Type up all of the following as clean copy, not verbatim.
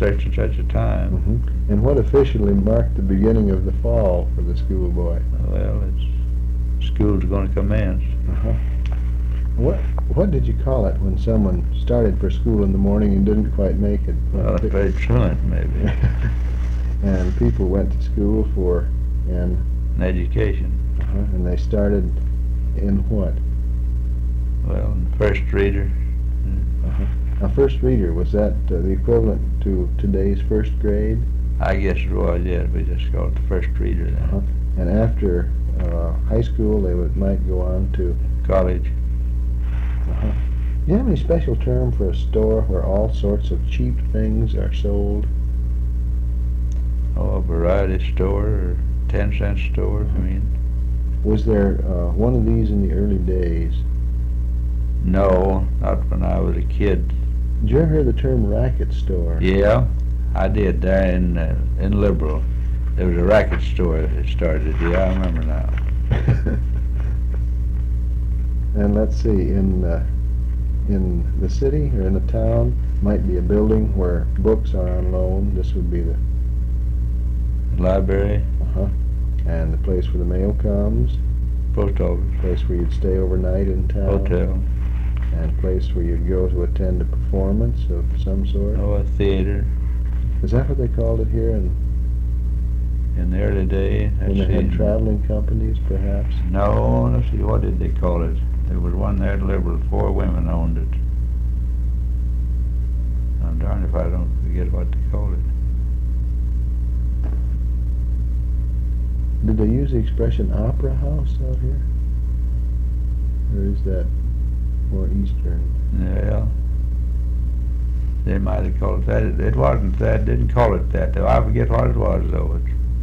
such and such a time. Mm-hmm. And what officially marked the beginning of the fall for the schoolboy? Well, school's going to commence. Uh-huh. What did you call it when someone started for school in the morning and didn't quite make it? Well, very truant, maybe. And people went to school for an education. And they started in what? Well, in first reader. Now, first reader, was that the equivalent to today's first grade? I guess it was, yeah. We just called it the first reader then. And after high school, they might go on to college. Do you have any special term for a store where all sorts of cheap things are sold? Oh, a variety store or 10-cent store, I mean. Was there one of these in the early days? No, not when I was a kid. Did you ever hear the term racket store? Yeah, I did there in Liberal. There was a racket store that started. Yeah, I remember now. And let's see, in the city or in the town might be a building where books are on loan. This would be the library. And the place where the mail comes. Post office. Place where you'd stay overnight in town. Hotel. And place where you'd go to attend a performance of some sort. Oh, a theater. Is that what they called it here in the early day? When they had traveling companies, perhaps? No, let's see, what did they call it? There was one there at Liberal, 4 women owned it. I'm darned if I don't forget what they called it. Did they use the expression opera house out here? Or is that more eastern? Yeah. They might have called it that. It wasn't that. Didn't call it that, though. I forget what it was, though.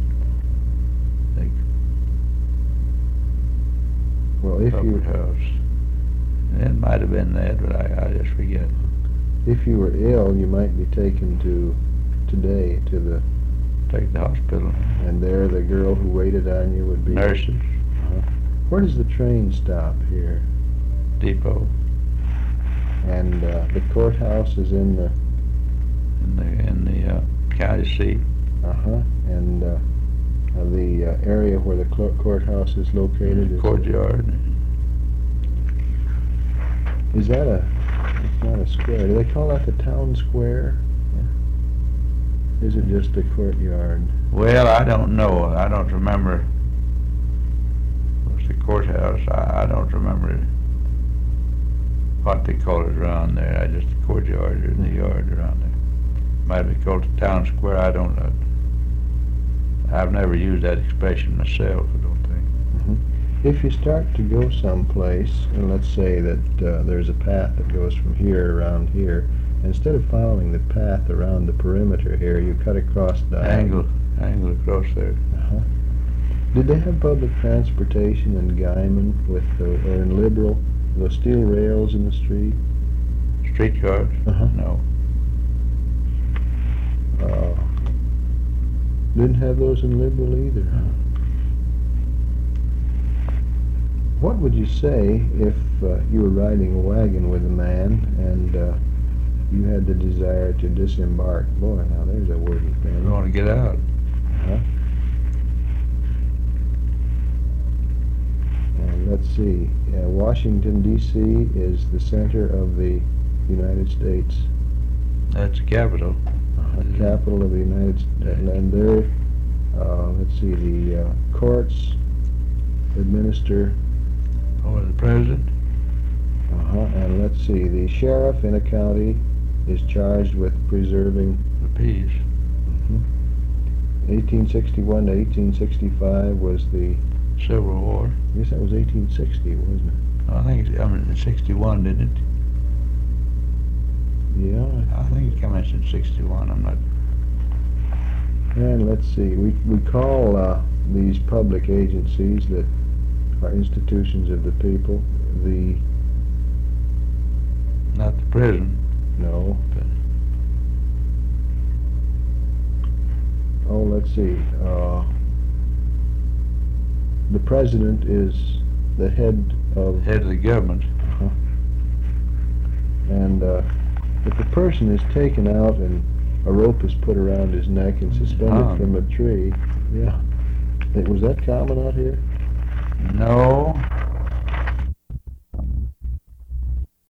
Well, if you... house. It might have been that, but I just forget. If you were ill, you might be taken today to the... Take the hospital. And there the girl who waited on you would be... Nurses. Where does the train stop here? Depot. And the courthouse is in the county seat. And the area where the courthouse is located is courtyard. Is that it's not a square? Do they call that the town square? Is it just the courtyard? Well, I don't know. I don't remember. What's the courthouse? I don't remember what they call it around there. I just the courtyard or the yard around there. Might be called the town square. I don't know. I've never used that expression myself, I don't think. If you start to go someplace, and let's say that there's a path that goes from here around here, instead of following the path around the perimeter here, you cut across the angle across there. Did they have public transportation in Guyman or in Liberal? Those steel rails in the street? Streetcars? No. Didn't have those in Liberal either. What would you say if you were riding a wagon with a man and you had the desire to disembark? Boy, now there's a wordy thing. You want to get out. And let's see. Washington, D.C. is the center of the United States. That's the capital. Capital of the United States. And there, let's see, the courts administer... Oh, the president? And let's see, the sheriff in a county is charged with preserving... the peace. 1861 to 1865 was the... Civil War. I guess that was 1860, wasn't it? I think 61, didn't it? Yeah. I think it commenced in 61, I'm not... And let's see, we call these public agencies that are institutions of the people, Not the prison. No. Oh, let's see, the president is the head of... Head of the government. And if a person is taken out and a rope is put around his neck and suspended Hung. from a tree. Yeah. Was that common out here? No,